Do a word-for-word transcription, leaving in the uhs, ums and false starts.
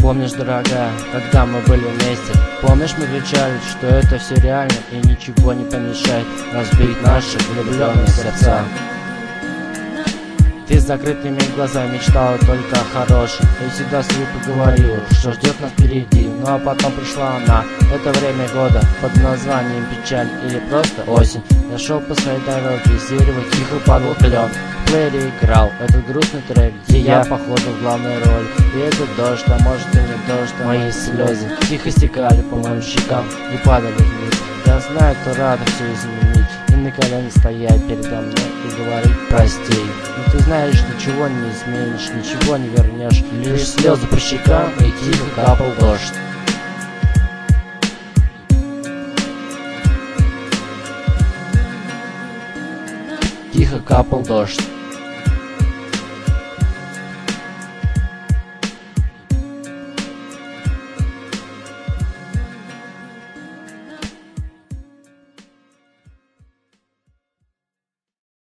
Помнишь, дорогая, когда мы были вместе? Помнишь, мы кричали, что это все реально и ничего не помешает разбить наши влюбленные сердца? Ты с закрытыми глазами мечтала только о хорошем и всегда себе поговорила, что ждет нас впереди. Ну а потом пришла она, это время года под названием печаль или просто осень. Я шел по своей дороге, с дерева тихо падал клен. В плеере играл этот грустный трек, где я походу в главной роли. И этот дождь, а может и не дождь, а мои слезы тихо стекали по моим щекам и падали вниз. Я знаю, кто рад все изменить и на коленях стоять передо мной и говорить прости. Но ты знаешь, ничего не изменишь, ничего не вернешь, лишь слезы по щекам и тихо капал дождь. Тихо капал дождь.